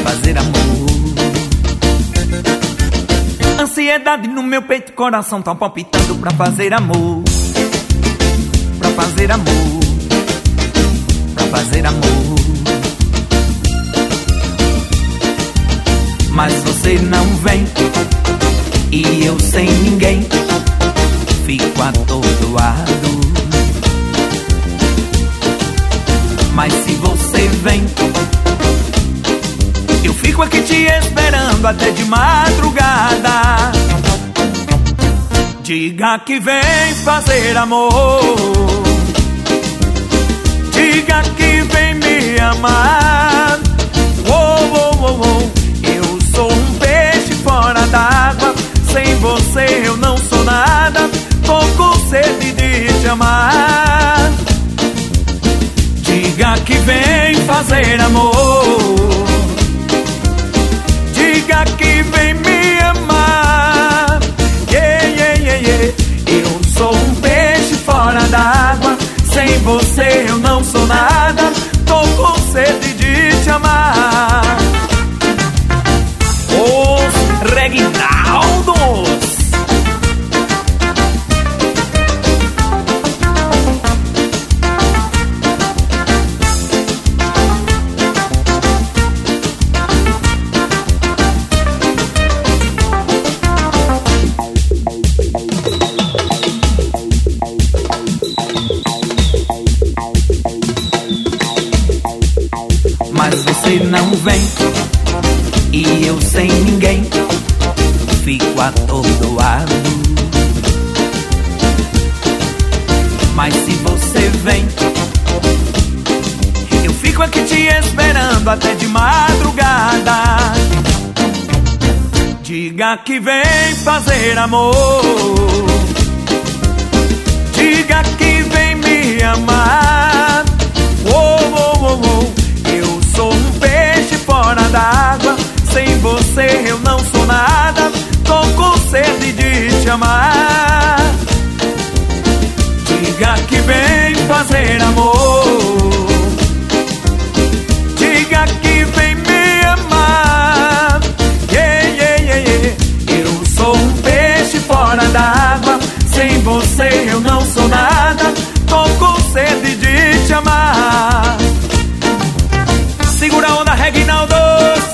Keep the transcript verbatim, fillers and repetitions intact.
fazer amor. Ansiedade no meu peito, coração tá palpitando pra fazer amor. Pra fazer amor. Pra fazer amor. Mas você não vem e eu sem ninguém fico atordoado. Mas se você vem, eu fico aqui te esperando até de madrugada. Diga que vem fazer amor. Diga que vem me amar. Oh, oh, oh, oh. Eu sou um peixe fora d'água. Sem você eu não sou nada. Tô com sede de te amar. Diga que vem fazer amor. Diga que vem me amar. Yeah, yeah, yeah, yeah. Eu sou um peixe fora d'água. Sem você eu não sou nada. Tô com sede de te amar. Os Reginaldos. Mas você não vem e eu sem ninguém fico atordoado. Mas se você vem, eu fico aqui te esperando até de madrugada. Diga que vem fazer amor. Diga que vem me amar. Oh, oh, oh, oh. Eu sou um peixe fora d'água. Sem você eu não sou nada. Tô com sede de te amar. Diga que vem fazer amor. Diga que vem me amar. Yeah, yeah, yeah, yeah. Eu sou um peixe fora d'água. Sem você eu não sou nada. Tô com sede de te amar. Segura a onda, Reginaldos.